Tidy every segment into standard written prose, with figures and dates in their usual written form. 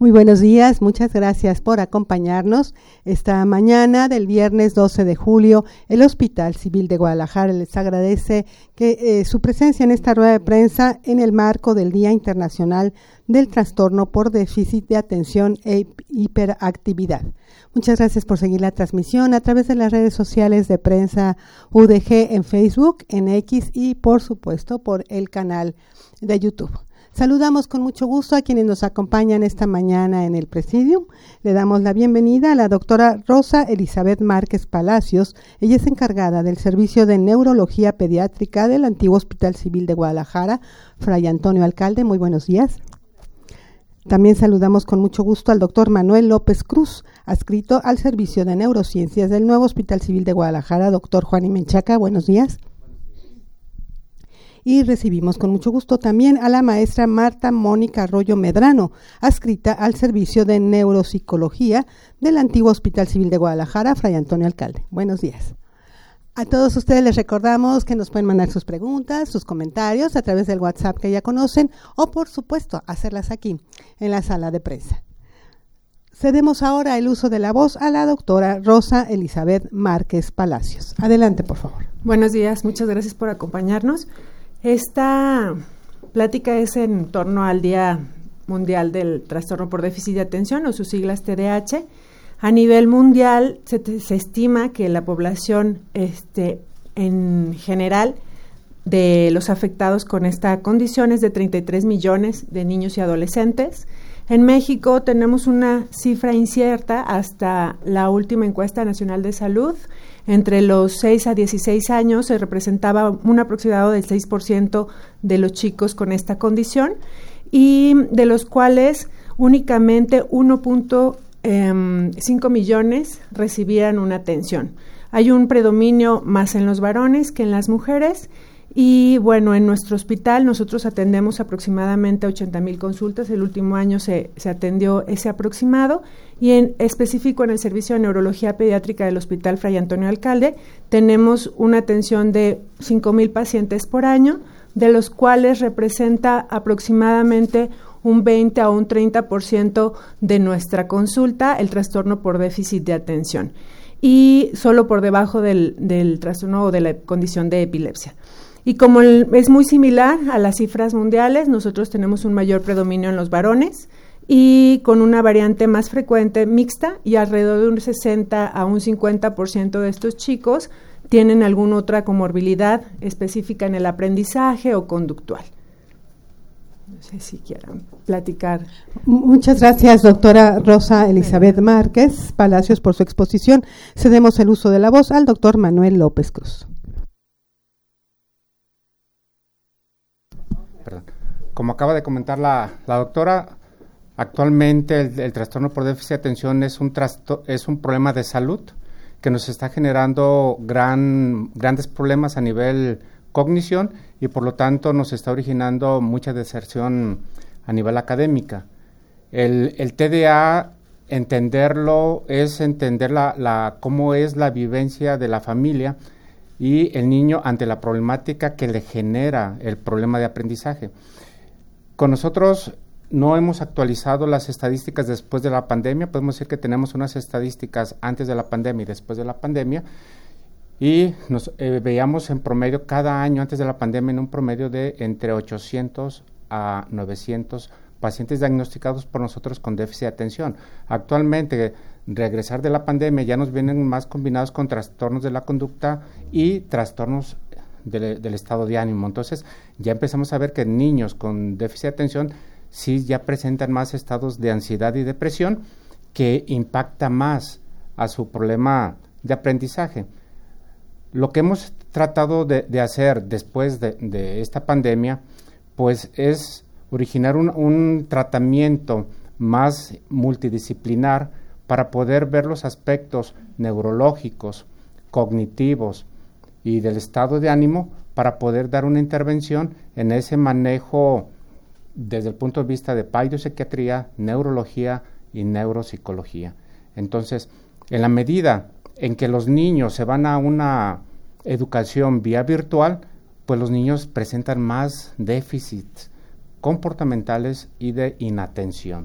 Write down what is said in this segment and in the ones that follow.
Muy buenos días, muchas gracias por acompañarnos. Esta mañana del viernes 12 de julio, el Hospital Civil de Guadalajara les agradece su presencia en esta rueda de prensa en el marco del Día Internacional del Trastorno por Déficit de Atención e Hiperactividad. Muchas gracias por seguir la transmisión a través de las redes sociales de Prensa UDG en Facebook, en X y, por supuesto, por el canal de YouTube. Saludamos con mucho gusto a quienes nos acompañan esta mañana en el Presidium. Le damos la bienvenida a la doctora Rosa Elizabeth Márquez Palacios. Ella es encargada del Servicio de Neurología Pediátrica del antiguo Hospital Civil de Guadalajara, Fray Antonio Alcalde. Muy buenos días. También saludamos con mucho gusto al doctor Manuel López Cruz, adscrito al Servicio de Neurociencias del nuevo Hospital Civil de Guadalajara, doctor Juan Menchaca. Buenos días. Y recibimos con mucho gusto también a la maestra Marta Mónica Arroyo Medrano, adscrita al Servicio de Neuropsicología del antiguo Hospital Civil de Guadalajara, Fray Antonio Alcalde. Buenos días. A todos ustedes les recordamos que nos pueden mandar sus preguntas, sus comentarios a través del WhatsApp que ya conocen o, por supuesto, hacerlas aquí, en la sala de prensa. Cedemos ahora el uso de la voz a la doctora Rosa Elizabeth Márquez Palacios. Adelante, por favor. Buenos días, muchas gracias por acompañarnos. Esta plática es en torno al Día Mundial del Trastorno por Déficit de Atención, o sus siglas TDAH. A nivel mundial se estima que la población en general de los afectados con esta condición es de 33 millones de niños y adolescentes. En México tenemos una cifra incierta hasta la última encuesta nacional de salud. Entre los 6 a 16 años se representaba un aproximado del 6% de los chicos con esta condición, y de los cuales únicamente 1.5 millones recibían una atención. Hay un predominio más en los varones que en las mujeres. Y bueno, en nuestro hospital nosotros atendemos aproximadamente 80,000 consultas. El último año se atendió ese aproximado, y en específico en el Servicio de Neurología Pediátrica del Hospital Fray Antonio Alcalde tenemos una atención de 5,000 pacientes por año, de los cuales representa aproximadamente un 20 a un 30% de nuestra consulta el trastorno por déficit de atención, y solo por debajo del trastorno o de la condición de epilepsia. Y como es muy similar a las cifras mundiales, nosotros tenemos un mayor predominio en los varones y con una variante más frecuente mixta, y alrededor de un 60 a un 50% de estos chicos tienen alguna otra comorbilidad específica en el aprendizaje o conductual. No sé si quieran platicar. Muchas gracias, doctora Rosa Elizabeth Márquez Palacios, por su exposición. Cedemos el uso de la voz al doctor Manuel López Cruz. Como acaba de comentar la doctora, actualmente el trastorno por déficit de atención es un problema de salud que nos está generando grandes problemas a nivel cognición, y por lo tanto nos está originando mucha deserción a nivel académica. El TDA, entenderlo es entender cómo es la vivencia de la familia y el niño ante la problemática que le genera el problema de aprendizaje. Con nosotros no hemos actualizado las estadísticas después de la pandemia. Podemos decir que tenemos unas estadísticas antes de la pandemia y después de la pandemia, y nos veíamos en promedio cada año antes de la pandemia en un promedio de entre 800 a 900 pacientes diagnosticados por nosotros con déficit de atención. Actualmente, regresar de la pandemia ya nos vienen más combinados con trastornos de la conducta y trastornos del estado de ánimo. Entonces, ya empezamos a ver que niños con déficit de atención sí ya presentan más estados de ansiedad y depresión, que impacta más a su problema de aprendizaje. Lo que hemos tratado de hacer después de esta pandemia, pues es originar un tratamiento más multidisciplinar para poder ver los aspectos neurológicos, cognitivos y del estado de ánimo, para poder dar una intervención en ese manejo desde el punto de vista de psiquiatría, neurología y neuropsicología. Entonces, en la medida en que los niños se van a una educación vía virtual, pues los niños presentan más déficits comportamentales y de inatención.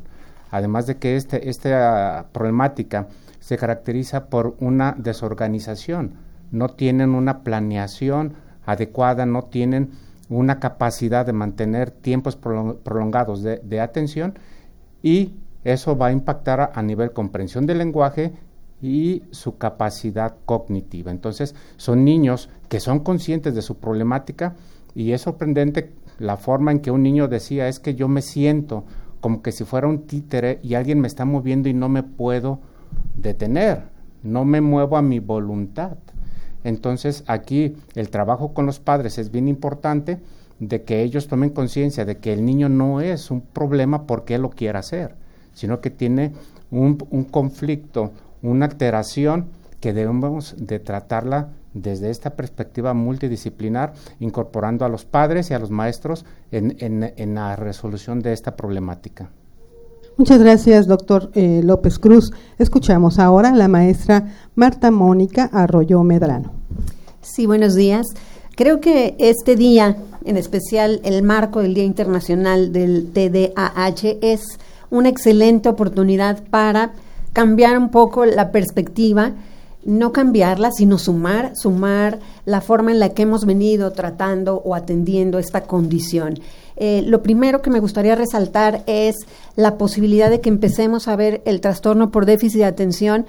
además de que esta problemática se caracteriza por una desorganización, no tienen una planeación adecuada, no tienen una capacidad de mantener tiempos prolongados de atención, y eso va a impactar a nivel comprensión del lenguaje y su capacidad cognitiva. Entonces, son niños que son conscientes de su problemática, y es sorprendente la forma en que un niño decía: es que yo me siento como que si fuera un títere y alguien me está moviendo y no me puedo detener, no me muevo a mi voluntad. Entonces, aquí el trabajo con los padres es bien importante, de que ellos tomen conciencia de que el niño no es un problema porque él lo quiera hacer, sino que tiene un conflicto, una alteración que debemos de tratarla desde esta perspectiva multidisciplinar, incorporando a los padres y a los maestros en la resolución de esta problemática. Muchas gracias, doctor López Cruz. Escuchamos ahora a la maestra Marta Mónica Arroyo Medrano. Sí, buenos días. Creo que este día, en especial el marco del Día Internacional del TDAH, es una excelente oportunidad para cambiar un poco la perspectiva, no cambiarla, sino sumar la forma en la que hemos venido tratando o atendiendo esta condición. Lo primero que me gustaría resaltar es la posibilidad de que empecemos a ver el trastorno por déficit de atención.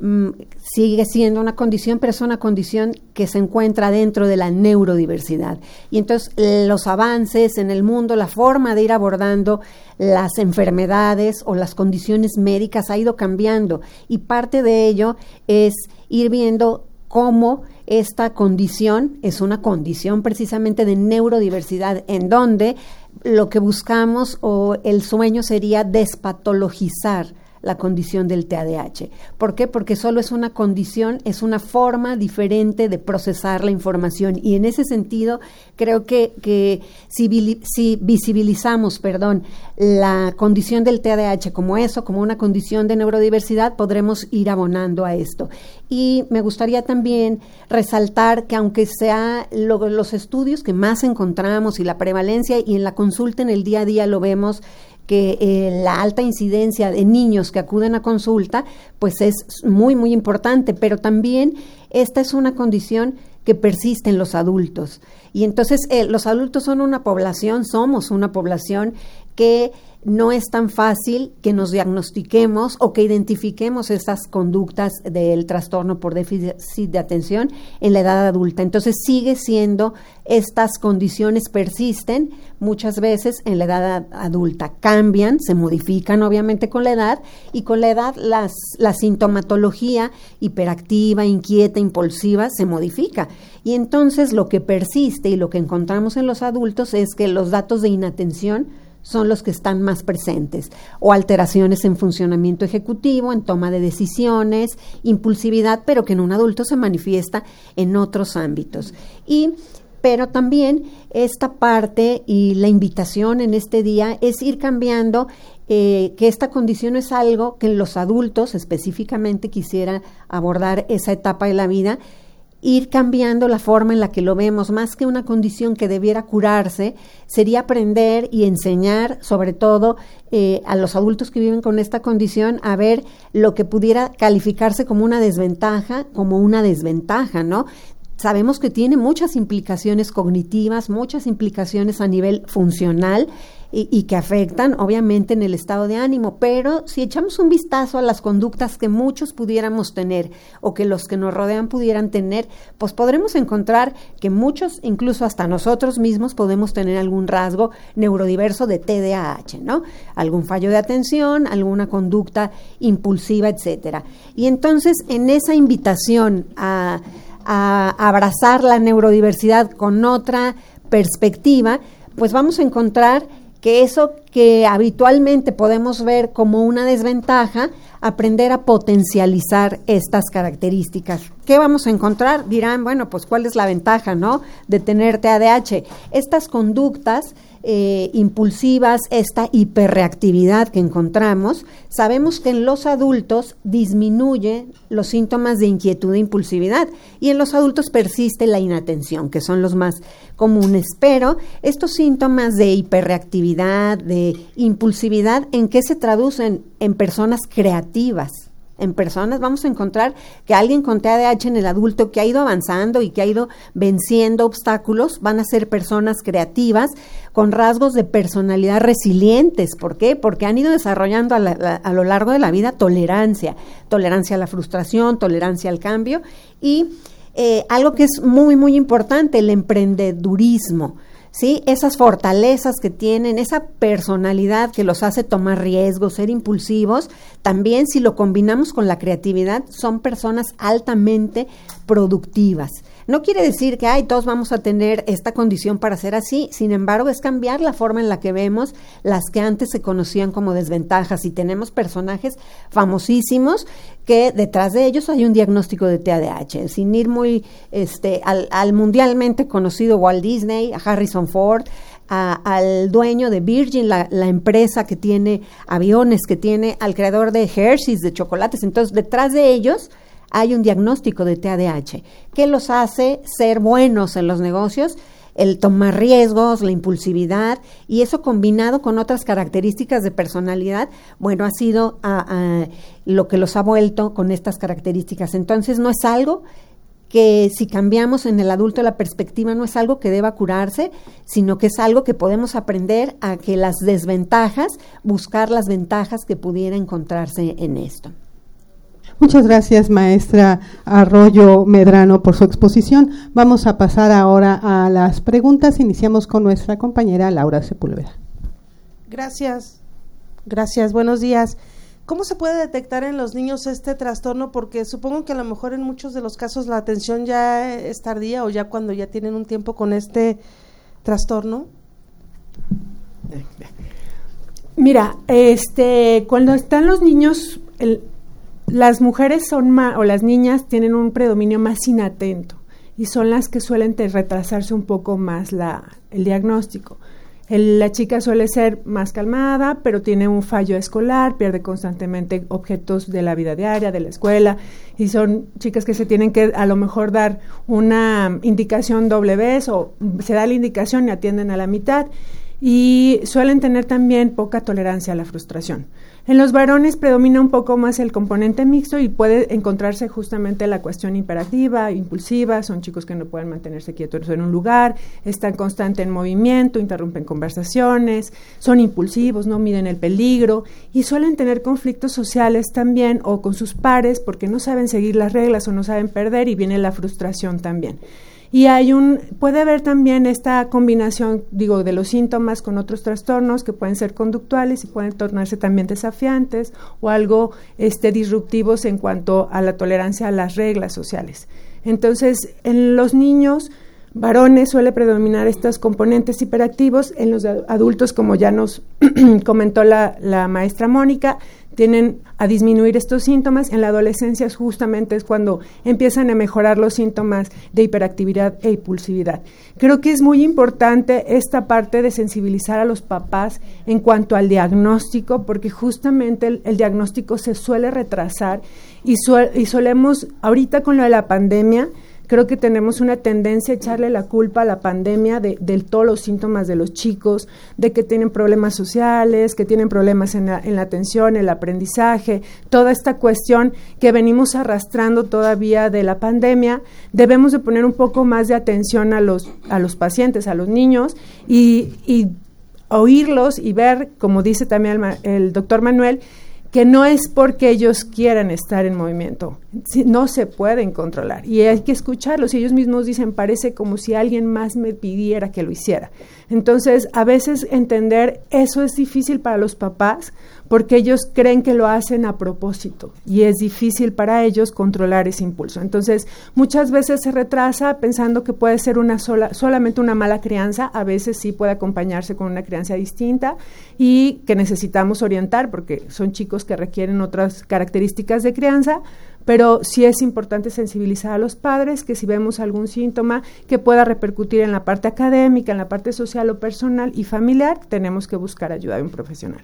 Sigue siendo una condición, pero es una condición que se encuentra dentro de la neurodiversidad. Y entonces los avances en el mundo, la forma de ir abordando las enfermedades o las condiciones médicas ha ido cambiando, y parte de ello es ir viendo cómo esta condición es una condición precisamente de neurodiversidad, en donde lo que buscamos o el sueño sería despatologizar la condición del TDAH. ¿Por qué? Porque solo es una condición, es una forma diferente de procesar la información, y en ese sentido creo que si visibilizamos, la condición del TDAH como eso, como una condición de neurodiversidad, podremos ir abonando a esto. Y me gustaría también resaltar que aunque sea los estudios que más encontramos y la prevalencia, y en la consulta en el día a día lo vemos, que la alta incidencia de niños que acuden a consulta pues es muy, muy importante, pero también esta es una condición que persiste en los adultos. Y entonces los adultos somos una población que no es tan fácil que nos diagnostiquemos o que identifiquemos estas conductas del trastorno por déficit de atención en la edad adulta. Entonces sigue siendo, estas condiciones persisten muchas veces en la edad adulta, cambian, se modifican obviamente con la edad, y con la edad la sintomatología hiperactiva, inquieta, impulsiva se modifica. Y entonces lo que persiste y lo que encontramos en los adultos es que los datos de inatención son los que están más presentes, o alteraciones en funcionamiento ejecutivo, en toma de decisiones, impulsividad, pero que en un adulto se manifiesta en otros ámbitos. Pero también esta parte y la invitación en este día es ir cambiando, que esta condición es algo que en los adultos específicamente quisiera abordar esa etapa de la vida, ir cambiando la forma en la que lo vemos, más que una condición que debiera curarse, sería aprender y enseñar, sobre todo a los adultos que viven con esta condición, a ver lo que pudiera calificarse como una desventaja, ¿no? Sabemos que tiene muchas implicaciones cognitivas, muchas implicaciones a nivel funcional, y que afectan obviamente en el estado de ánimo, pero si echamos un vistazo a las conductas que muchos pudiéramos tener o que los que nos rodean pudieran tener, pues podremos encontrar que muchos, incluso hasta nosotros mismos, podemos tener algún rasgo neurodiverso de TDAH, ¿no? Algún fallo de atención, alguna conducta impulsiva, etcétera. Y entonces, en esa invitación a abrazar la neurodiversidad con otra perspectiva, pues vamos a encontrar que eso que habitualmente podemos ver como una desventaja, aprender a potencializar estas características. ¿Qué vamos a encontrar? Dirán, bueno, pues ¿cuál es la ventaja, no?, de tener TDAH. Estas conductas impulsivas, esta hiperreactividad que encontramos, sabemos que en los adultos disminuye los síntomas de inquietud e impulsividad, y en los adultos persiste la inatención, que son los más comunes. Pero estos síntomas de hiperreactividad, de impulsividad, ¿en qué se traducen? En personas creativas. En personas vamos a encontrar que alguien con TDAH en el adulto que ha ido avanzando y que ha ido venciendo obstáculos, van a ser personas creativas con rasgos de personalidad resilientes. ¿Por qué? Porque han ido desarrollando a lo largo de la vida tolerancia a la frustración, tolerancia al cambio, y algo que es muy, muy importante, el emprendedurismo. ¿Sí? Esas fortalezas que tienen, esa personalidad que los hace tomar riesgos, ser impulsivos, también si lo combinamos con la creatividad, son personas altamente productivas. No quiere decir que todos vamos a tener esta condición para ser así, sin embargo es cambiar la forma en la que vemos las que antes se conocían como desventajas, y tenemos personajes famosísimos que detrás de ellos hay un diagnóstico de TDAH, sin ir muy al mundialmente conocido Walt Disney, a Harrison Ford, al dueño de Virgin, la empresa que tiene aviones, que tiene al creador de Hershey's, de chocolates. Entonces detrás de ellos hay un diagnóstico de TDAH que los hace ser buenos en los negocios, el tomar riesgos, la impulsividad, y eso combinado con otras características de personalidad, bueno, ha sido lo que los ha vuelto con estas características. Entonces no es algo que si cambiamos en el adulto la perspectiva, no es algo que deba curarse, sino que es algo que podemos aprender a que las desventajas, buscar las ventajas que pudiera encontrarse en esto. Muchas gracias, maestra Arroyo Medrano, por su exposición. Vamos a pasar ahora a las preguntas. Iniciamos con nuestra compañera Laura Sepúlveda. Gracias, buenos días. ¿Cómo se puede detectar en los niños este trastorno? Porque supongo que a lo mejor en muchos de los casos la atención ya es tardía o ya cuando ya tienen un tiempo con este trastorno. Mira, cuando están los niños, las mujeres o las niñas tienen un predominio más inatento y son las que suelen retrasarse un poco más el diagnóstico. La chica suele ser más calmada, pero tiene un fallo escolar, pierde constantemente objetos de la vida diaria, de la escuela, y son chicas que se tienen que a lo mejor dar una indicación doble vez, o se da la indicación y atienden a la mitad, y suelen tener también poca tolerancia a la frustración. En los varones predomina un poco más el componente mixto y puede encontrarse justamente la cuestión hiperactiva, impulsiva, son chicos que no pueden mantenerse quietos en un lugar, están constante en movimiento, interrumpen conversaciones, son impulsivos, no miden el peligro y suelen tener conflictos sociales también o con sus pares porque no saben seguir las reglas o no saben perder y viene la frustración también. Y puede haber también esta combinación, de los síntomas con otros trastornos que pueden ser conductuales y pueden tornarse también desafiantes o algo disruptivos en cuanto a la tolerancia a las reglas sociales. Entonces, en los niños varones suele predominar estos componentes hiperactivos, en los adultos, como ya nos comentó la maestra Mónica, tienden a disminuir estos síntomas. En la adolescencia justamente es cuando empiezan a mejorar los síntomas de hiperactividad e impulsividad. Creo que es muy importante esta parte de sensibilizar a los papás en cuanto al diagnóstico, porque justamente el diagnóstico se suele retrasar y solemos, ahorita con lo de la pandemia, creo que tenemos una tendencia a echarle la culpa a la pandemia de todos los síntomas de los chicos, de que tienen problemas sociales, que tienen problemas en la atención, el aprendizaje, toda esta cuestión que venimos arrastrando todavía de la pandemia. Debemos de poner un poco más de atención a los pacientes, a los niños y oírlos y ver, como dice también el doctor Manuel, que no es porque ellos quieran estar en movimiento, no se pueden controlar y hay que escucharlos y ellos mismos dicen, parece como si alguien más me pidiera que lo hiciera. Entonces, a veces entender eso es difícil para los papás porque ellos creen que lo hacen a propósito y es difícil para ellos controlar ese impulso. Entonces, muchas veces se retrasa pensando que puede ser solamente una mala crianza, a veces sí puede acompañarse con una crianza distinta y que necesitamos orientar porque son chicos que requieren otras características de crianza, pero sí es importante sensibilizar a los padres que si vemos algún síntoma que pueda repercutir en la parte académica, en la parte social o personal y familiar, tenemos que buscar ayuda de un profesional.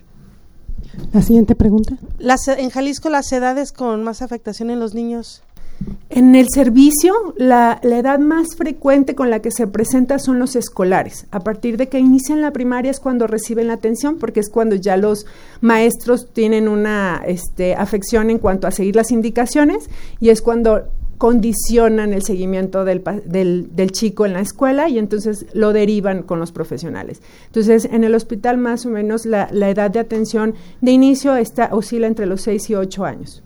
La siguiente pregunta. En Jalisco, las edades con más afectación en los niños. En el servicio, la edad más frecuente con la que se presenta son los escolares. A partir de que inician la primaria es cuando reciben la atención, porque es cuando ya los maestros tienen una afección en cuanto a seguir las indicaciones, y es cuando condicionan el seguimiento del chico en la escuela, y entonces lo derivan con los profesionales. Entonces, en el hospital más o menos la edad de atención de inicio oscila entre los 6 y 8 años.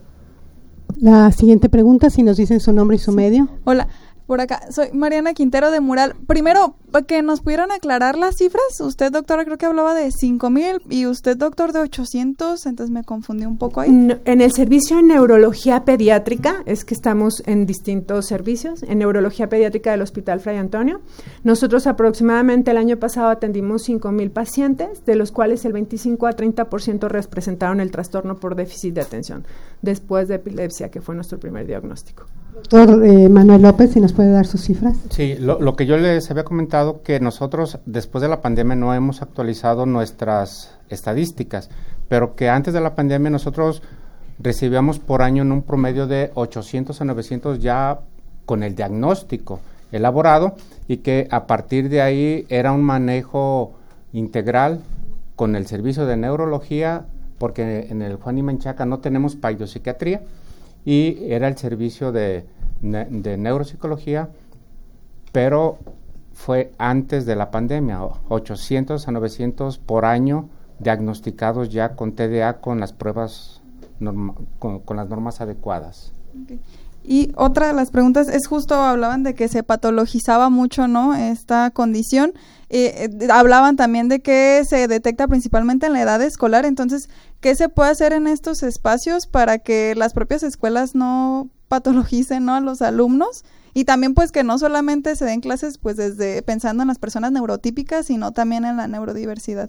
La siguiente pregunta, si nos dicen su nombre y su medio. Hola, por acá. Soy Mariana Quintero de Mural. Primero, que nos pudieran aclarar las cifras. Usted, doctora, creo que hablaba de 5,000 y usted, doctor, de 800, entonces me confundí un poco ahí. En el servicio de neurología pediátrica, es que estamos en distintos servicios, en neurología pediátrica del Hospital Fray Antonio, nosotros aproximadamente el año pasado atendimos 5,000 pacientes, de los cuales el 25 a 30% presentaron el trastorno por déficit de atención, después de epilepsia, que fue nuestro primer diagnóstico. Doctor Manuel López, si nos puede dar sus cifras. Sí, lo que yo les había comentado, que nosotros después de la pandemia no hemos actualizado nuestras estadísticas, pero que antes de la pandemia nosotros recibíamos por año en un promedio de 800 a 900 ya con el diagnóstico elaborado, y que a partir de ahí era un manejo integral con el servicio de neurología, porque en el Juan y Menchaca no tenemos psiquiatría, y era el servicio de neuropsicología, pero fue antes de la pandemia, 800 a 900 por año diagnosticados ya con TDA con las pruebas, con las normas adecuadas. Okay. Y otra de las preguntas es justo, hablaban de que se patologizaba mucho, ¿no?, esta condición. Hablaban también de que se detecta principalmente en la edad escolar. Entonces, ¿qué se puede hacer en estos espacios para que las propias escuelas no patologicen, ¿no?, a los alumnos? Y también pues que no solamente se den clases pues desde pensando en las personas neurotípicas, sino también en la neurodiversidad.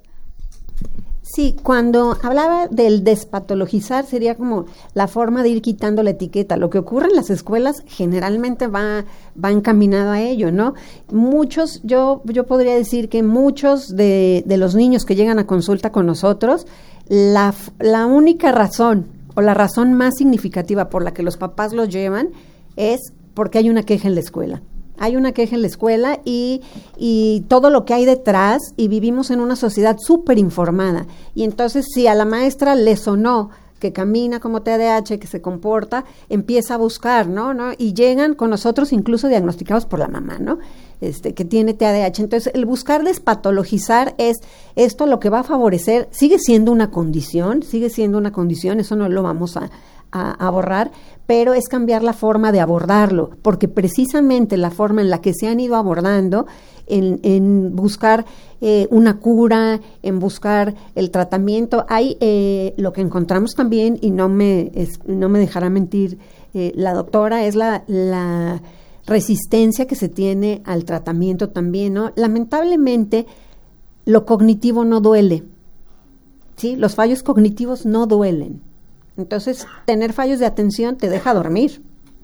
Sí, cuando hablaba del despatologizar sería como la forma de ir quitando la etiqueta. Lo que ocurre en las escuelas generalmente va encaminado a ello, ¿no? Muchos, yo podría decir que muchos de los niños que llegan a consulta con nosotros, la única razón o la razón más significativa por la que los papás los llevan es porque hay una queja en la escuela. Hay una queja en la escuela y todo lo que hay detrás, y vivimos en una sociedad súper informada. Y entonces, si a la maestra le sonó que camina como TDAH, que se comporta, empieza a buscar, ¿no? Y llegan con nosotros incluso diagnosticados por la mamá, ¿no? Que tiene TDAH. Entonces, el buscar despatologizar es esto lo que va a favorecer, sigue siendo una condición, eso no lo vamos a borrar, pero es cambiar la forma de abordarlo, porque precisamente la forma en la que se han ido abordando, en buscar una cura, en buscar el tratamiento, hay lo que encontramos también, y no me dejará mentir la doctora, es la resistencia que se tiene al tratamiento también, ¿no? Lamentablemente, lo cognitivo no duele, ¿sí? Los fallos cognitivos no duelen. Entonces, tener fallos de atención te deja dormir.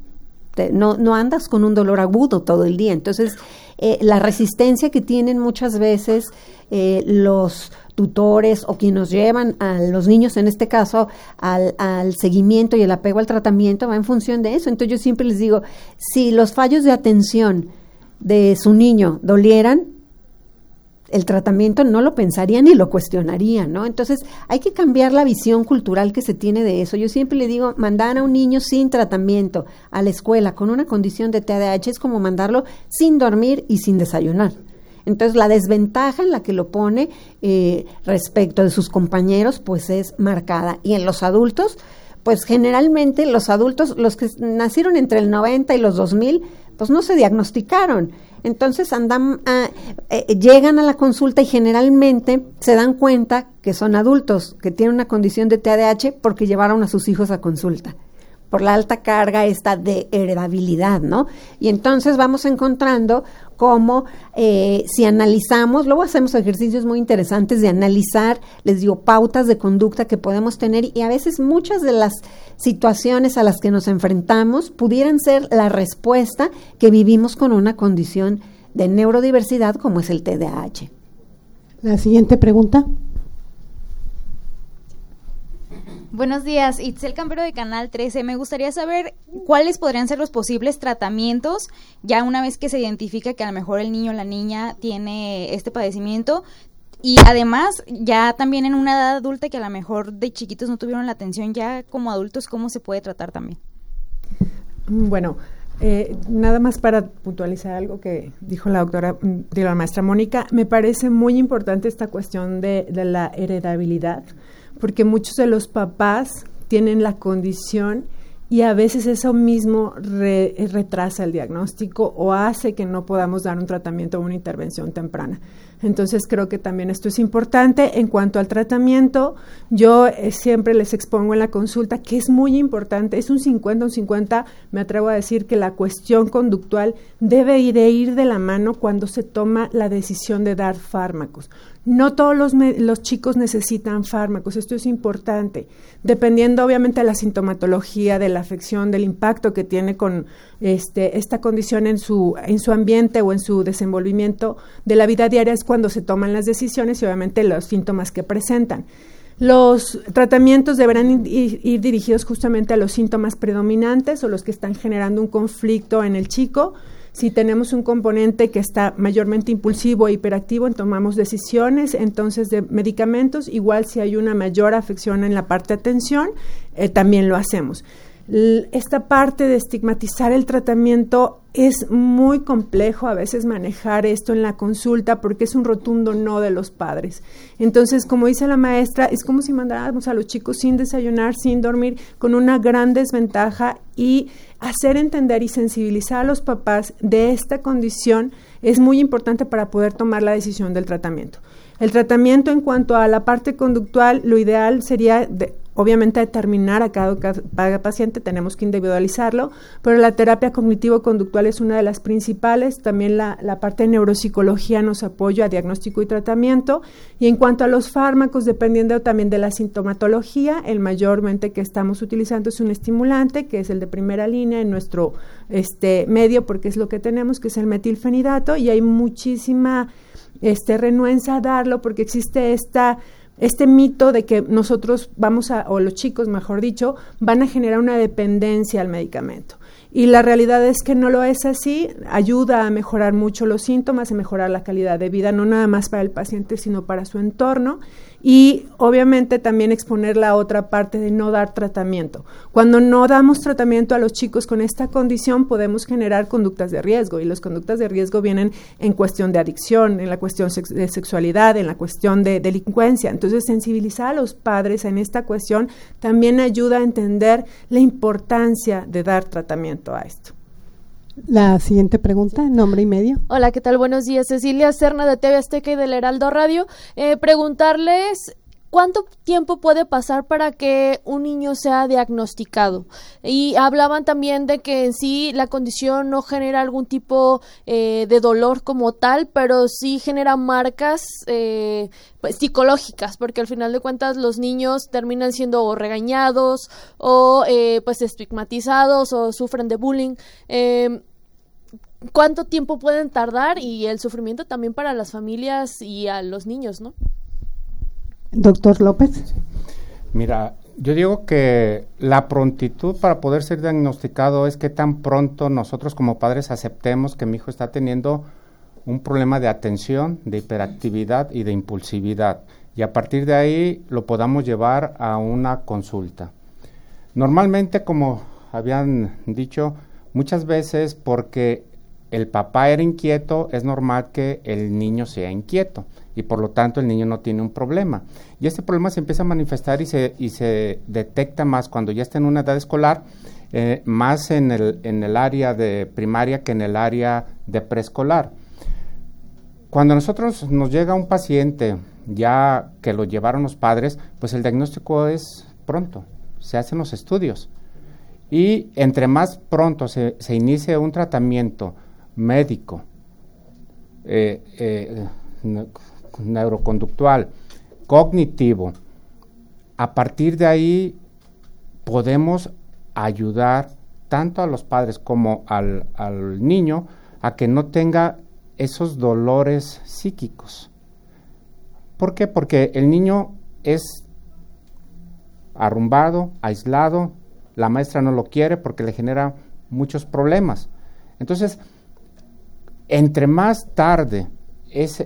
No andas con un dolor agudo todo el día. Entonces, la resistencia que tienen muchas veces los tutores o quienes nos llevan a los niños, en este caso, al seguimiento y el apego al tratamiento, va en función de eso. Entonces, yo siempre les digo, si los fallos de atención de su niño dolieran, el tratamiento no lo pensaría ni lo cuestionaría, ¿no? Entonces, hay que cambiar la visión cultural que se tiene de eso. Yo siempre le digo, mandar a un niño sin tratamiento a la escuela con una condición de TDAH es como mandarlo sin dormir y sin desayunar. Entonces, la desventaja en la que lo pone respecto de sus compañeros, pues es marcada. Y en los adultos, pues generalmente los adultos, los que nacieron entre el 90 y los 2000, pues no se diagnosticaron. Entonces llegan a la consulta y generalmente se dan cuenta que son adultos, que tienen una condición de TDAH porque llevaron a sus hijos a consulta. por la alta carga esta de heredabilidad, ¿no? Y entonces vamos encontrando cómo si analizamos, luego hacemos ejercicios muy interesantes de analizar, les digo, pautas de conducta que podemos tener, y a veces muchas de las situaciones a las que nos enfrentamos pudieran ser la respuesta que vivimos con una condición de neurodiversidad como es el TDAH. La siguiente pregunta. Buenos días, Itzel Campero de Canal 13. Me gustaría saber cuáles podrían ser los posibles tratamientos, ya una vez que se identifica que a lo mejor el niño o la niña tiene este padecimiento, y además ya también en una edad adulta que a lo mejor de chiquitos no tuvieron la atención, ya como adultos, ¿cómo se puede tratar también? Bueno, nada más para puntualizar algo que dijo la maestra Mónica, me parece muy importante esta cuestión de la heredabilidad, porque muchos de los papás tienen la condición y a veces eso mismo retrasa el diagnóstico o hace que no podamos dar un tratamiento o una intervención temprana. Entonces creo que también esto es importante. En cuanto al tratamiento, yo siempre les expongo en la consulta que es muy importante, es un 50, me atrevo a decir que la cuestión conductual debe ir de la mano cuando se toma la decisión de dar fármacos. No todos los chicos necesitan fármacos, esto es importante, dependiendo obviamente de la sintomatología, de la afección, del impacto que tiene con esta condición en su ambiente o en su desenvolvimiento de la vida diaria, es cuando se toman las decisiones y obviamente los síntomas que presentan. Los tratamientos deberán ir dirigidos justamente a los síntomas predominantes o los que están generando un conflicto en el chico. Si tenemos un componente que está mayormente impulsivo e hiperactivo, tomamos decisiones entonces de medicamentos. Igual si hay una mayor afección en la parte de atención, también lo hacemos. Esta parte de estigmatizar el tratamiento es muy complejo a veces manejar esto en la consulta porque es un rotundo no de los padres. Entonces, como dice la maestra, es como si mandáramos a los chicos sin desayunar, sin dormir, con una gran desventaja, y hacer entender y sensibilizar a los papás de esta condición es muy importante para poder tomar la decisión del tratamiento. El tratamiento en cuanto a la parte conductual, lo ideal sería obviamente determinar a cada paciente, tenemos que individualizarlo, pero la terapia cognitivo-conductual es una de las principales. También la parte de neuropsicología nos apoya a diagnóstico y tratamiento. Y en cuanto a los fármacos, dependiendo también de la sintomatología, el mayormente que estamos utilizando es un estimulante, que es el de primera línea en nuestro medio, porque es lo que tenemos, que es el metilfenidato, y hay muchísima renuencia a darlo porque existe este mito de que nosotros o los chicos, mejor dicho, van a generar una dependencia al medicamento. Y la realidad es que no lo es así, ayuda a mejorar mucho los síntomas, a mejorar la calidad de vida, no nada más para el paciente, sino para su entorno. Y obviamente también exponer la otra parte de no dar tratamiento. Cuando no damos tratamiento a los chicos con esta condición, podemos generar conductas de riesgo, y las conductas de riesgo vienen en cuestión de adicción, en la cuestión de sexualidad, en la cuestión de delincuencia. Entonces, sensibilizar a los padres en esta cuestión también ayuda a entender la importancia de dar tratamiento a esto. La siguiente pregunta, nombre y medio. Hola, ¿qué tal? Buenos días. Cecilia Serna de TV Azteca y del Heraldo Radio. Preguntarles ¿cuánto tiempo puede pasar para que un niño sea diagnosticado? Y hablaban también de que en sí la condición no genera algún tipo de dolor como tal, pero sí genera marcas pues, psicológicas, porque al final de cuentas los niños terminan siendo o regañados o pues estigmatizados o sufren de bullying. ¿Cuánto tiempo pueden tardar? Y el sufrimiento también para las familias y a los niños, ¿no? Doctor López. Sí. Mira, yo digo que la prontitud para poder ser diagnosticado es que tan pronto nosotros como padres aceptemos que mi hijo está teniendo un problema de atención, de hiperactividad y de impulsividad, y a partir de ahí lo podamos llevar a una consulta. Normalmente, como habían dicho, muchas veces porque el papá era inquieto, es normal que el niño sea inquieto y por lo tanto el niño no tiene un problema. Y este problema se empieza a manifestar y se detecta más cuando ya está en una edad escolar, más en el área de primaria que en el área de preescolar. Cuando nosotros nos llega un paciente ya que lo llevaron los padres, pues el diagnóstico es pronto, se hacen los estudios. Y entre más pronto se inicie un tratamiento médico, neuroconductual, cognitivo, a partir de ahí podemos ayudar tanto a los padres como al niño a que no tenga esos dolores psíquicos. ¿Por qué? Porque el niño es arrumbado, aislado, la maestra no lo quiere porque le genera muchos problemas. Entonces, entre más tarde esa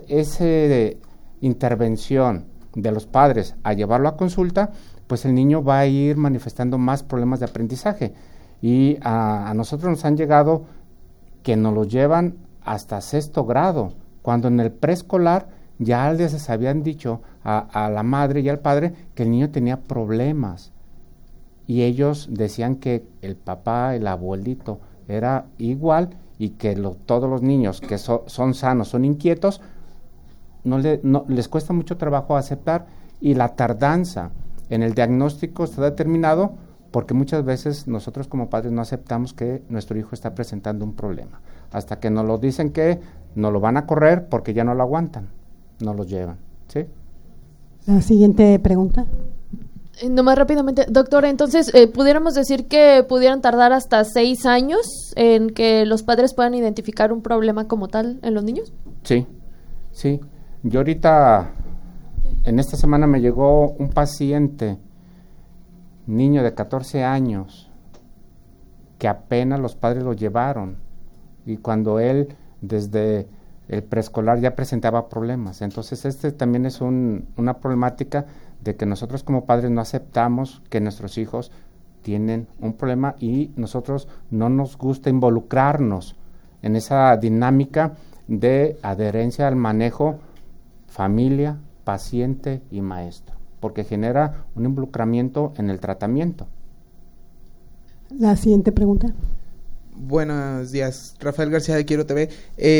intervención de los padres a llevarlo a consulta, pues el niño va a ir manifestando más problemas de aprendizaje. Y a nosotros nos han llegado que nos lo llevan hasta 6º grado, cuando en el preescolar ya les habían dicho a la madre y al padre que el niño tenía problemas. Y ellos decían que el papá, el abuelito, era igual y que todos los niños que son sanos, son inquietos, no les cuesta mucho trabajo aceptar, y la tardanza en el diagnóstico está determinado porque muchas veces nosotros como padres no aceptamos que nuestro hijo está presentando un problema, hasta que nos lo dicen que nos lo van a correr porque ya no lo aguantan, nos lo llevan, ¿sí? La siguiente pregunta. Nomás rápidamente, doctora, entonces, ¿pudiéramos decir que pudieran tardar hasta 6 años en que los padres puedan identificar un problema como tal en los niños? Sí. Yo ahorita, en esta semana me llegó un paciente, niño de 14 años, que apenas los padres lo llevaron, y cuando él, desde el preescolar, ya presentaba problemas. Entonces, también es una problemática de que nosotros como padres no aceptamos que nuestros hijos tienen un problema y nosotros no nos gusta involucrarnos en esa dinámica de adherencia al manejo familia, paciente y maestro, porque genera un involucramiento en el tratamiento. La siguiente pregunta. Buenos días, Rafael García de Quiero TV.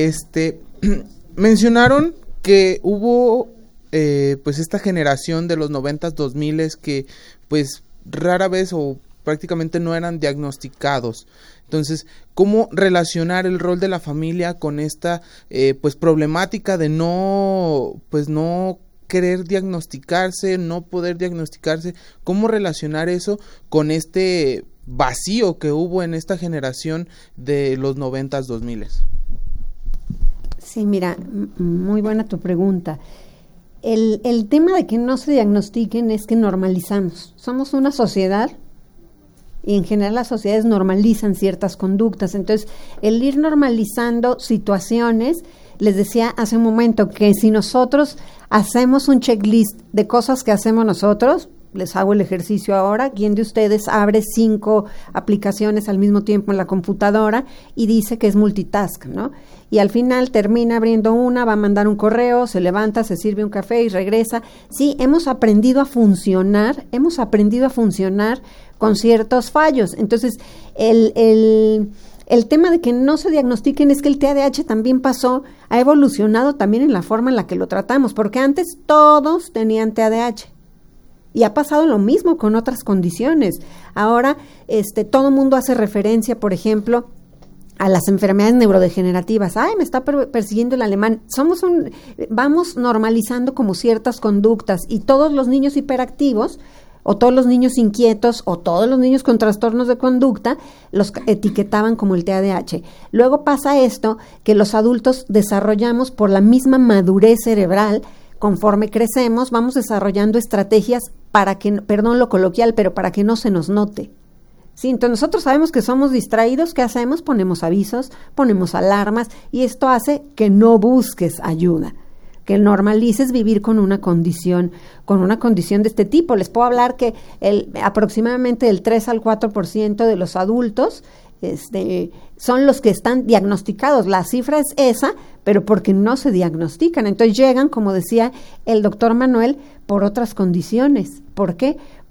Mencionaron que hubo pues esta generación de los 90s, 2000s que pues rara vez o prácticamente no eran diagnosticados. Entonces, ¿cómo relacionar el rol de la familia con esta pues problemática de no querer diagnosticarse, no poder diagnosticarse? ¿Cómo relacionar eso con este vacío que hubo en esta generación de los 90s, 2000s? Sí, mira, muy buena tu pregunta. El tema de que no se diagnostiquen es que normalizamos. Somos una sociedad y en general las sociedades normalizan ciertas conductas. Entonces, el ir normalizando situaciones, les decía hace un momento que si nosotros hacemos un checklist de cosas que hacemos nosotros, les hago el ejercicio ahora, ¿quién de ustedes abre 5 aplicaciones al mismo tiempo en la computadora y dice que es multitask, ¿no? Y al final termina abriendo una, va a mandar un correo, se levanta, se sirve un café y regresa. Sí, hemos aprendido a funcionar con ciertos fallos. Entonces, el tema de que no se diagnostiquen es que el TDAH también ha evolucionado también en la forma en la que lo tratamos, porque antes todos tenían TDAH. Y ha pasado lo mismo con otras condiciones. Ahora, todo el mundo hace referencia, por ejemplo, a las enfermedades neurodegenerativas. Ay, me está persiguiendo el alemán. Vamos normalizando como ciertas conductas, y todos los niños hiperactivos, o todos los niños inquietos, o todos los niños con trastornos de conducta, los etiquetaban como el TDAH. Luego pasa esto, que los adultos desarrollamos por la misma madurez cerebral. Conforme crecemos, vamos desarrollando estrategias para que, perdón lo coloquial, pero para que no se nos note. Sí, entonces nosotros sabemos que somos distraídos, ¿qué hacemos? Ponemos avisos, ponemos alarmas, y esto hace que no busques ayuda, que normalices vivir con una condición de este tipo. Les puedo hablar que aproximadamente el 3 al 4% de los adultos son los que están diagnosticados. La cifra es esa, pero porque no se diagnostican. Entonces llegan, como decía el doctor Manuel, por otras condiciones. ¿Por qué?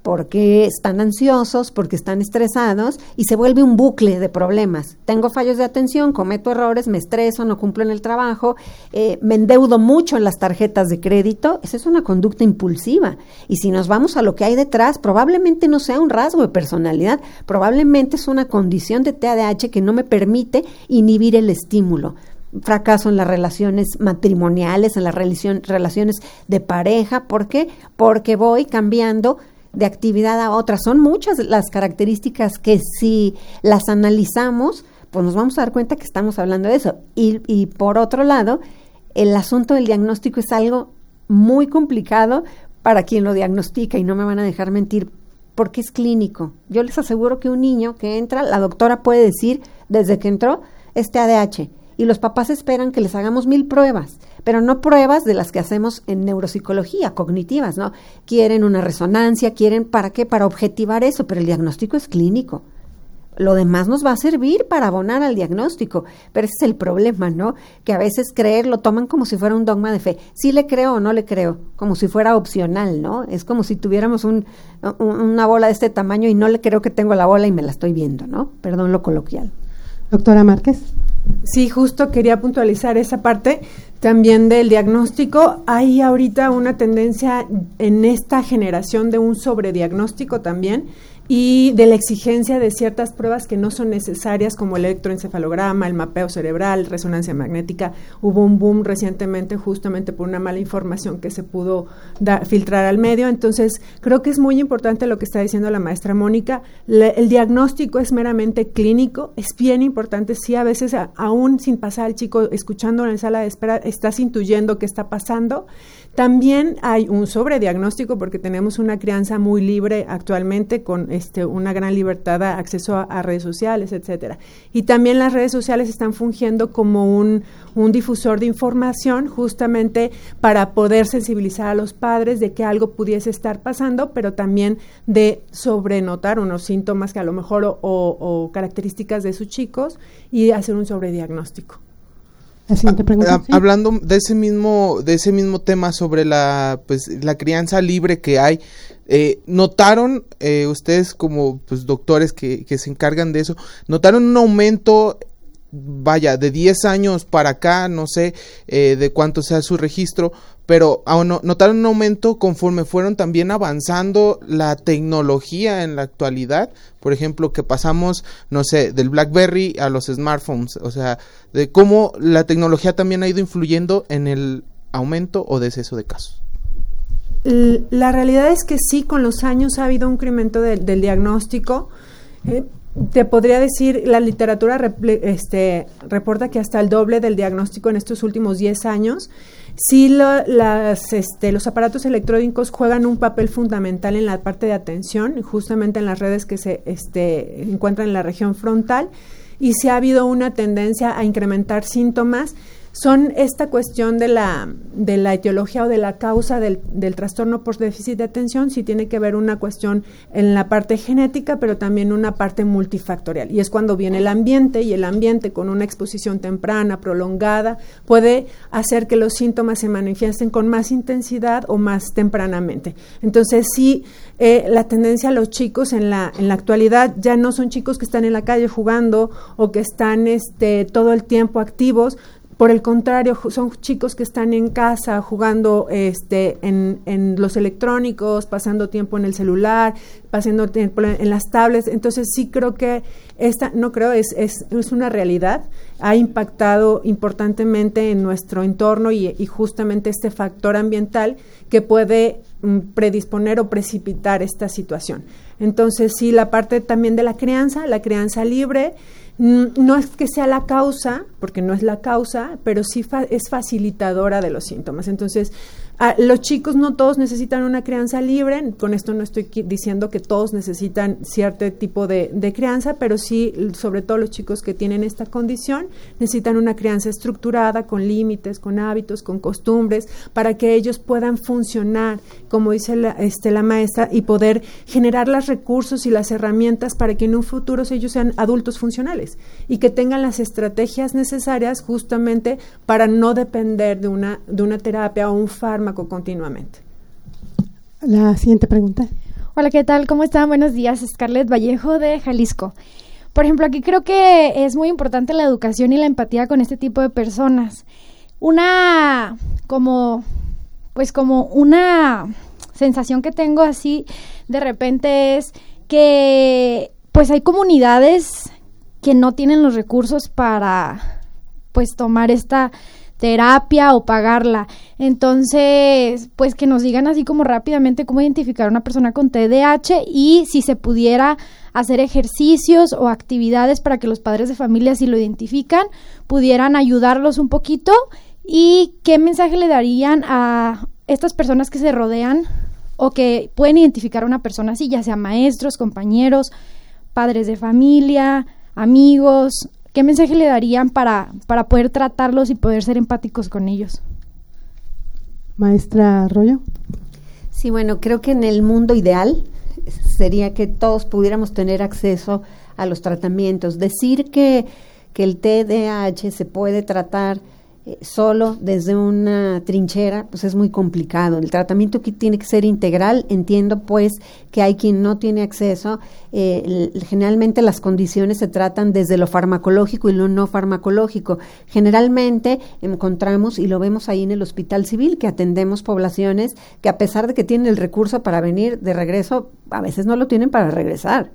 porque están ansiosos, porque están estresados y se vuelve un bucle de problemas. Tengo fallos de atención, cometo errores, me estreso, no cumplo en el trabajo, me endeudo mucho en las tarjetas de crédito. Esa es una conducta impulsiva. Y si nos vamos a lo que hay detrás, probablemente no sea un rasgo de personalidad, probablemente es una condición de TDAH que no me permite inhibir el estímulo. Fracaso en las relaciones matrimoniales, en las relaciones de pareja. ¿Por qué? Porque voy cambiando de actividad a otra. Son muchas las características que si las analizamos, pues nos vamos a dar cuenta que estamos hablando de eso. Y por otro lado, el asunto del diagnóstico es algo muy complicado para quien lo diagnostica, y no me van a dejar mentir, porque es clínico. Yo les aseguro que un niño que entra, la doctora puede decir desde que entró, es TDAH. Y los papás esperan que les hagamos 1000 pruebas, pero no pruebas de las que hacemos en neuropsicología, cognitivas, ¿no? Quieren una resonancia, ¿para qué? Para objetivar eso, pero el diagnóstico es clínico. Lo demás nos va a servir para abonar al diagnóstico, pero ese es el problema, ¿no? Que a veces lo toman como si fuera un dogma de fe. Sí le creo o no le creo, como si fuera opcional, ¿no? Es como si tuviéramos una bola de este tamaño y no le creo que tengo la bola y me la estoy viendo, ¿no? Perdón lo coloquial. Doctora Márquez. Sí, justo quería puntualizar esa parte también del diagnóstico. Hay ahorita una tendencia en esta generación de un sobrediagnóstico también, y de la exigencia de ciertas pruebas que no son necesarias, como el electroencefalograma, el mapeo cerebral, resonancia magnética. Hubo un boom recientemente justamente por una mala información que se pudo filtrar al medio. Entonces, creo que es muy importante lo que está diciendo la maestra Mónica. El diagnóstico es meramente clínico, es bien importante. Sí, a veces, aún sin pasar al chico, escuchando en la sala de espera, estás intuyendo qué está pasando. También hay un sobrediagnóstico porque tenemos una crianza muy libre actualmente, con una gran libertad de acceso a redes sociales, etcétera. Y también las redes sociales están fungiendo como un difusor de información, justamente para poder sensibilizar a los padres de que algo pudiese estar pasando, pero también de sobrenotar unos síntomas que a lo mejor o características de sus chicos, y hacer un sobrediagnóstico. La siguiente pregunta. ¿Sí? Hablando de ese mismo tema sobre la crianza libre que hay, ¿notaron ustedes como doctores que se encargan de eso, notaron un aumento, de 10 años para acá, no sé de cuánto sea su registro, pero notaron un aumento conforme fueron también avanzando la tecnología en la actualidad? Por ejemplo, que pasamos, no sé, del BlackBerry a los smartphones, o sea, de cómo la tecnología también ha ido influyendo en el aumento o deceso de casos. La realidad es que sí, con los años ha habido un incremento del diagnóstico. Te podría decir, la literatura reporta que hasta el doble del diagnóstico en estos últimos 10 años. Sí, los aparatos electrónicos juegan un papel fundamental en la parte de atención, justamente en las redes que se encuentran en la región frontal, y sí ha habido una tendencia a incrementar síntomas. Son esta cuestión de la etiología o de la causa del trastorno por déficit de atención. Sí tiene que ver una cuestión en la parte genética, pero también una parte multifactorial. Y es cuando viene el ambiente, y el ambiente con una exposición temprana, prolongada, puede hacer que los síntomas se manifiesten con más intensidad o más tempranamente. Entonces sí, la tendencia a los chicos en la actualidad ya no son chicos que están en la calle jugando o que están todo el tiempo activos. Por el contrario, son chicos que están en casa jugando en los electrónicos, pasando tiempo en el celular, pasando tiempo en las tablets. Entonces sí creo que es una realidad. Ha impactado importantemente en nuestro entorno y justamente este factor ambiental que puede predisponer o precipitar esta situación. Entonces sí, la parte también de la crianza libre, no es que sea la causa, porque no es la causa, pero sí es facilitadora de los síntomas. Entonces, los chicos no todos necesitan una crianza libre. Con esto no estoy diciendo que todos necesitan cierto tipo de crianza, pero sí, sobre todo los chicos que tienen esta condición, necesitan una crianza estructurada, con límites, con hábitos, con costumbres, para que ellos puedan funcionar, como dice la maestra, y poder generar los recursos y las herramientas para que en un futuro ellos sean adultos funcionales y que tengan las estrategias necesarias justamente para no depender de una terapia o un fármaco continuamente. La siguiente pregunta. Hola, ¿qué tal? ¿Cómo están? Buenos días, Scarlett Vallejo de Jalisco. Por ejemplo, aquí creo que es muy importante la educación y la empatía con este tipo de personas. Como una sensación que tengo así de repente es que pues hay comunidades que no tienen los recursos para pues tomar esta terapia o pagarla. Entonces, pues que nos digan así como rápidamente cómo identificar a una persona con TDAH y si se pudiera hacer ejercicios o actividades para que los padres de familia, si lo identifican, pudieran ayudarlos un poquito. ¿Y qué mensaje le darían a estas personas que se rodean o que pueden identificar a una persona así, ya sea maestros, compañeros, padres de familia, amigos? ¿Qué mensaje le darían para poder tratarlos y poder ser empáticos con ellos? Maestra Arroyo. Sí, bueno, creo que en el mundo ideal sería que todos pudiéramos tener acceso a los tratamientos. Decir que el TDAH se puede tratar solo desde una trinchera, pues es muy complicado. El tratamiento que tiene que ser integral. Entiendo pues que hay quien no tiene acceso. Generalmente las condiciones se tratan desde lo farmacológico y lo no farmacológico. Generalmente encontramos, y lo vemos ahí en el Hospital Civil, que atendemos poblaciones que a pesar de que tienen el recurso para venir de regreso, a veces no lo tienen para regresar.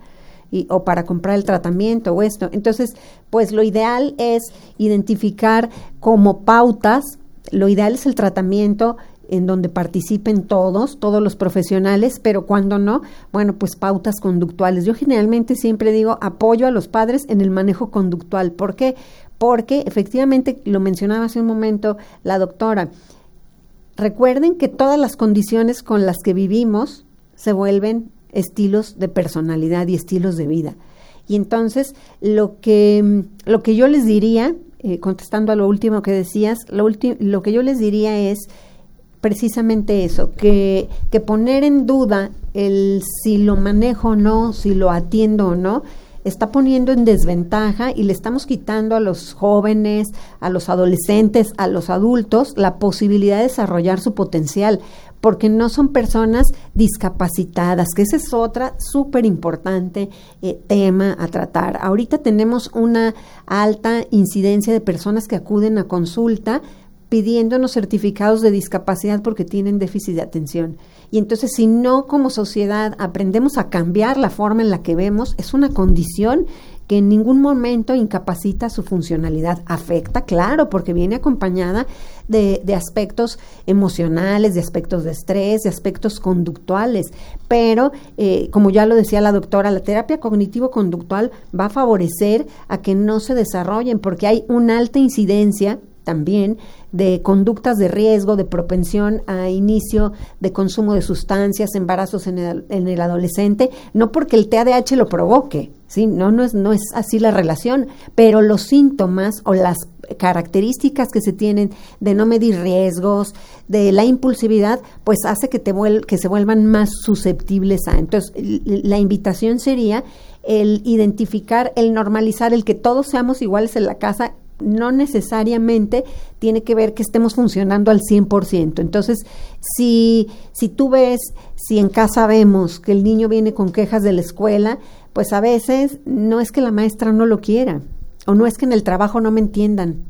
O para comprar el tratamiento o esto. Entonces, pues lo ideal es identificar como pautas, lo ideal es el tratamiento en donde participen todos los profesionales, pero cuando no, bueno, pues pautas conductuales. Yo generalmente siempre digo apoyo a los padres en el manejo conductual. ¿Por qué? Porque efectivamente, lo mencionaba hace un momento la doctora, recuerden que todas las condiciones con las que vivimos se vuelven estilos de personalidad y estilos de vida. Y entonces lo que yo les diría, contestando a lo último que decías, lo que yo les diría es precisamente eso, que poner en duda el si lo manejo o no, si lo atiendo o no, está poniendo en desventaja y le estamos quitando a los jóvenes, a los adolescentes, a los adultos la posibilidad de desarrollar su potencial, porque no son personas discapacitadas, que ese es otra súper importante tema a tratar. Ahorita tenemos una alta incidencia de personas que acuden a consulta pidiéndonos certificados de discapacidad porque tienen déficit de atención. Y entonces, si no como sociedad aprendemos a cambiar la forma en la que vemos, es una condición que en ningún momento incapacita su funcionalidad. Afecta, claro, porque viene acompañada de aspectos emocionales, de aspectos de estrés, de aspectos conductuales, pero como ya lo decía la doctora, la terapia cognitivo-conductual va a favorecer a que no se desarrollen, porque hay una alta incidencia también de conductas de riesgo, de propensión a inicio de consumo de sustancias, embarazos en el adolescente, no porque el TDAH lo provoque, ¿sí? No es así la relación, pero los síntomas o las características que se tienen de no medir riesgos, de la impulsividad, pues hace que se vuelvan más susceptibles a. Entonces, la invitación sería el identificar, el normalizar, el que todos seamos iguales en la casa. No necesariamente tiene que ver que estemos funcionando al 100%. Entonces, si tú ves, si en casa vemos que el niño viene con quejas de la escuela, pues a veces no es que la maestra no lo quiera, o no es que en el trabajo no me entiendan.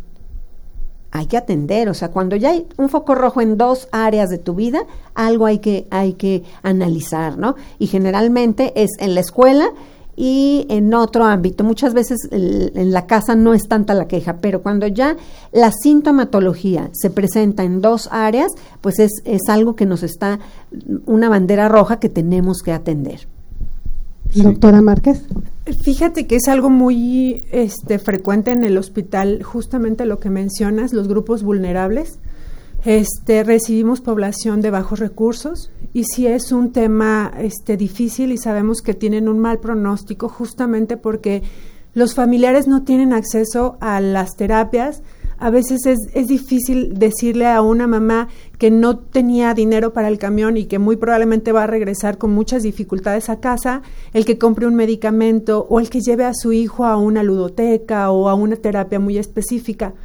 Hay que atender, o sea, cuando ya hay un foco rojo en dos áreas de tu vida, algo hay que analizar, ¿no? Y generalmente es en la escuela y en otro ámbito. Muchas veces en la casa no es tanta la queja, pero cuando ya la sintomatología se presenta en dos áreas, pues es algo que nos está, una bandera roja que tenemos que atender. Sí. Doctora Márquez. Fíjate que es algo muy frecuente en el hospital, justamente lo que mencionas, los grupos vulnerables. Recibimos población de bajos recursos y sí es un tema difícil y sabemos que tienen un mal pronóstico justamente porque los familiares no tienen acceso a las terapias. A veces es difícil decirle a una mamá que no tenía dinero para el camión y que muy probablemente va a regresar con muchas dificultades a casa, el que compre un medicamento o el que lleve a su hijo a una ludoteca o a una terapia muy específica.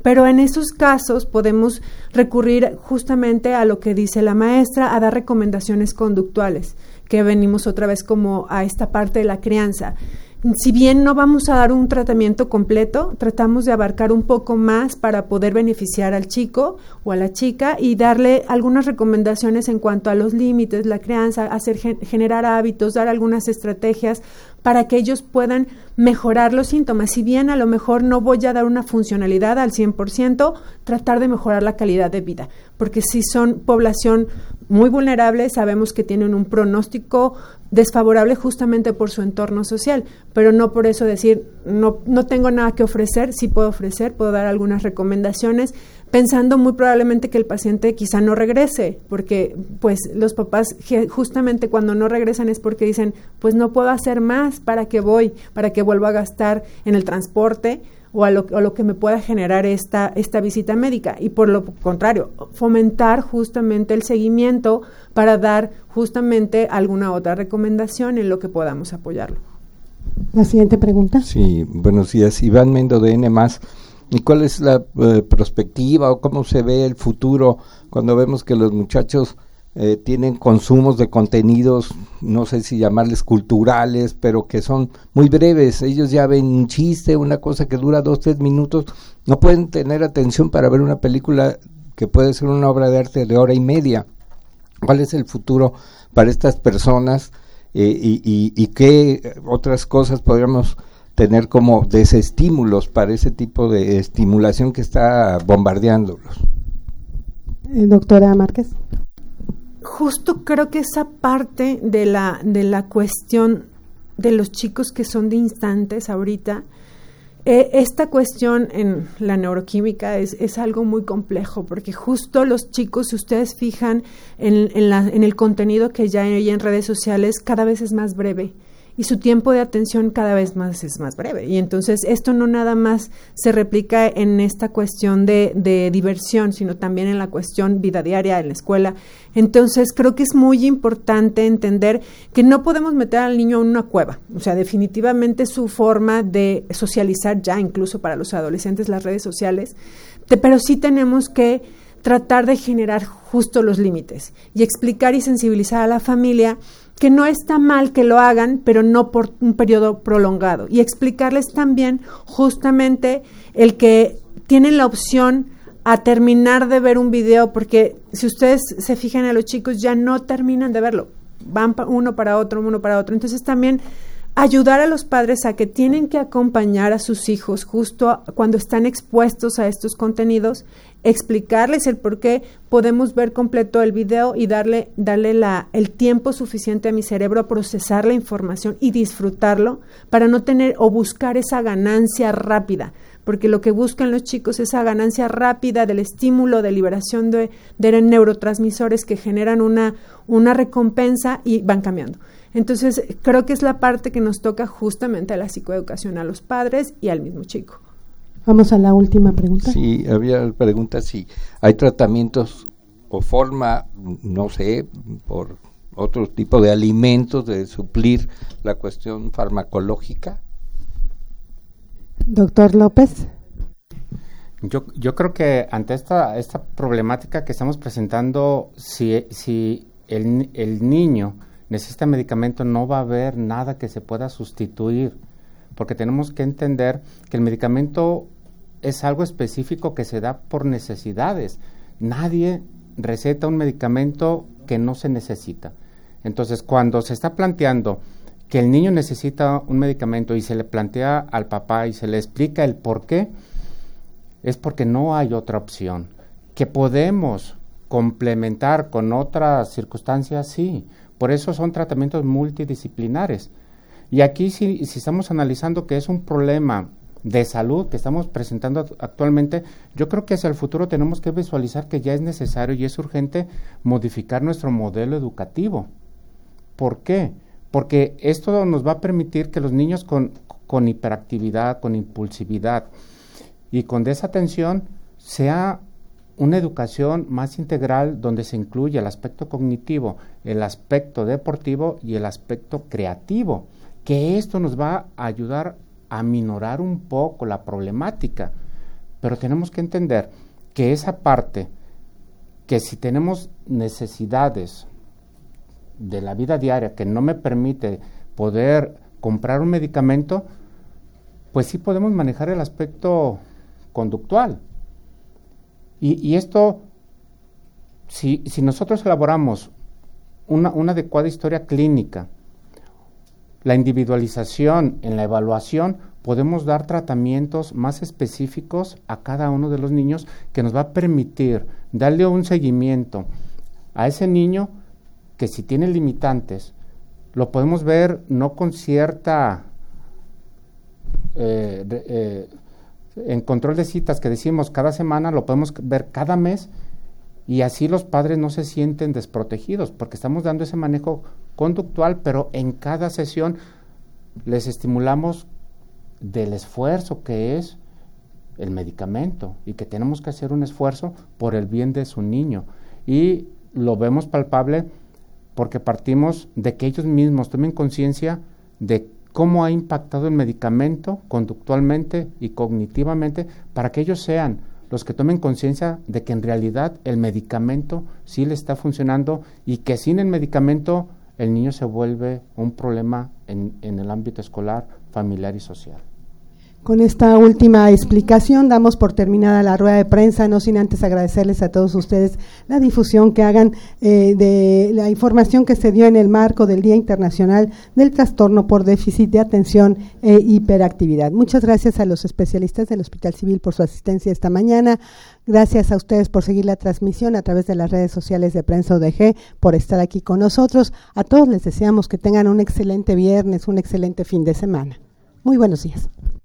Pero en esos casos podemos recurrir justamente a lo que dice la maestra, a dar recomendaciones conductuales, que venimos otra vez como a esta parte de la crianza. Si bien no vamos a dar un tratamiento completo, tratamos de abarcar un poco más para poder beneficiar al chico o a la chica y darle algunas recomendaciones en cuanto a los límites, la crianza, generar hábitos, dar algunas estrategias para que ellos puedan mejorar los síntomas. Si bien a lo mejor no voy a dar una funcionalidad al 100%, tratar de mejorar la calidad de vida, porque si son población muy vulnerable, sabemos que tienen un pronóstico desfavorable justamente por su entorno social, pero no por eso decir, no tengo nada que ofrecer. Sí puedo ofrecer, puedo dar algunas recomendaciones, pensando muy probablemente que el paciente quizá no regrese, porque pues los papás justamente cuando no regresan es porque dicen, pues no puedo hacer más, ¿para qué voy? ¿Para qué vuelvo a gastar en el transporte? O a lo que me pueda generar esta visita médica, y por lo contrario, fomentar justamente el seguimiento para dar justamente alguna otra recomendación en lo que podamos apoyarlo. La siguiente pregunta. Sí, buenos días, Iván Mendo de N+. ¿Y cuál es la perspectiva o cómo se ve el futuro cuando vemos que los muchachos tienen consumos de contenidos, no sé si llamarles culturales, pero que son muy breves? Ellos ya ven un chiste, una cosa que dura 2-3 minutos, no pueden tener atención para ver una película que puede ser una obra de arte de hora y media. ¿Cuál es el futuro para estas personas y qué otras cosas podríamos tener como desestímulos para ese tipo de estimulación que está bombardeándolos? Doctora Márquez. Justo creo que esa parte de la cuestión de los chicos que son de instantes ahorita, esta cuestión en la neuroquímica es algo muy complejo, porque justo los chicos, si ustedes fijan en el contenido que ya hay en redes sociales, cada vez es más breve, y su tiempo de atención cada vez más es más breve. Y entonces esto no nada más se replica en esta cuestión de diversión, sino también en la cuestión vida diaria, en la escuela. Entonces creo que es muy importante entender que no podemos meter al niño en una cueva. O sea, definitivamente su forma de socializar ya, incluso para los adolescentes, las redes sociales, pero sí tenemos que tratar de generar justo los límites y explicar y sensibilizar a la familia que no está mal que lo hagan, pero no por un periodo prolongado, y explicarles también justamente el que tienen la opción a terminar de ver un video, porque si ustedes se fijan a los chicos ya no terminan de verlo, van uno para otro, entonces también ayudar a los padres a que tienen que acompañar a sus hijos justo cuando están expuestos a estos contenidos, explicarles el por qué podemos ver completo el video y darle el tiempo suficiente a mi cerebro a procesar la información y disfrutarlo, para no tener o buscar esa ganancia rápida, porque lo que buscan los chicos es esa ganancia rápida del estímulo, de liberación de neurotransmisores que generan una recompensa y van cambiando. Entonces, creo que es la parte que nos toca justamente a la psicoeducación, a los padres y al mismo chico. Vamos a la última pregunta. Sí, había preguntas si hay tratamientos o forma, no sé, por otro tipo de alimentos de suplir la cuestión farmacológica. Doctor López. Yo creo que ante esta problemática que estamos presentando, si el niño necesita medicamento, no va a haber nada que se pueda sustituir, porque tenemos que entender que el medicamento es algo específico que se da por necesidades. Nadie receta un medicamento que no se necesita. Entonces, cuando se está planteando que el niño necesita un medicamento y se le plantea al papá y se le explica el por qué, es porque no hay otra opción. Que podemos complementar con otras circunstancias, sí. Por eso son tratamientos multidisciplinares. Y aquí si estamos analizando que es un problema de salud que estamos presentando actualmente, yo creo que hacia el futuro tenemos que visualizar que ya es necesario y es urgente modificar nuestro modelo educativo. ¿Por qué? Porque esto nos va a permitir que los niños con hiperactividad, con impulsividad y con desatención sea una educación más integral, donde se incluye el aspecto cognitivo, el aspecto deportivo y el aspecto creativo, que esto nos va a ayudar a minorar un poco la problemática, pero tenemos que entender que esa parte, que si tenemos necesidades de la vida diaria que no me permite poder comprar un medicamento, pues sí podemos manejar el aspecto conductual. Y esto, si nosotros elaboramos una adecuada historia clínica, la individualización en la evaluación, podemos dar tratamientos más específicos a cada uno de los niños que nos va a permitir darle un seguimiento a ese niño que si tiene limitantes, lo podemos ver no con cierta en control de citas que decimos cada semana, lo podemos ver cada mes, y así los padres no se sienten desprotegidos, porque estamos dando ese manejo conductual, pero en cada sesión les estimulamos del esfuerzo que es el medicamento y que tenemos que hacer un esfuerzo por el bien de su niño. Y lo vemos palpable porque partimos de que ellos mismos tomen conciencia de cómo ha impactado el medicamento conductualmente y cognitivamente, para que ellos sean los que tomen conciencia de que en realidad el medicamento sí le está funcionando y que sin el medicamento el niño se vuelve un problema en el ámbito escolar, familiar y social. Con esta última explicación damos por terminada la rueda de prensa, no sin antes agradecerles a todos ustedes la difusión que hagan de la información que se dio en el marco del Día Internacional del Trastorno por Déficit de Atención e Hiperactividad. Muchas gracias a los especialistas del Hospital Civil por su asistencia esta mañana. Gracias a ustedes por seguir la transmisión a través de las redes sociales de Prensa UDG, por estar aquí con nosotros. A todos les deseamos que tengan un excelente viernes, un excelente fin de semana. Muy buenos días.